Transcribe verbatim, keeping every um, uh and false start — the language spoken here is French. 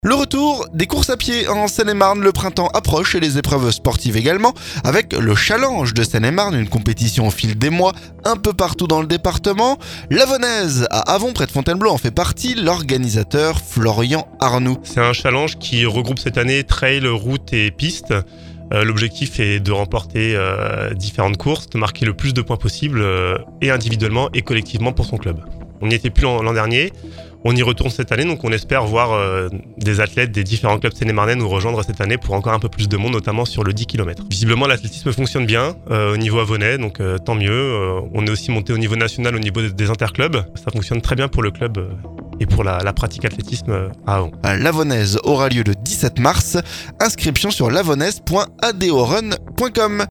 Le retour des courses à pied en Seine-et-Marne, le printemps approche et les épreuves sportives également, avec le Challenge de Seine-et-Marne, une compétition au fil des mois, un peu partout dans le département. L'Avonaise à Avon, près de Fontainebleau, en fait partie, l'organisateur Florian Arnoux. C'est un challenge qui regroupe cette année trail, route et piste. Euh, l'objectif est de remporter euh, différentes courses, de marquer le plus de points possible, euh, et individuellement et collectivement pour son club. On n'y était plus l'an, l'an dernier. On y retourne cette année, donc on espère voir euh, des athlètes des différents clubs seine-et-marnais nous rejoindre cette année pour encore un peu plus de monde, notamment sur le dix kilomètres. Visiblement, l'athlétisme fonctionne bien euh, au niveau avonais, donc euh, tant mieux. Euh, on est aussi monté au niveau national, au niveau des interclubs. Ça fonctionne très bien pour le club euh, et pour la, la pratique athlétisme euh, à Avon. L'Avonaise aura lieu le dix-sept mars. Inscription sur lavonaise point a d o run point com.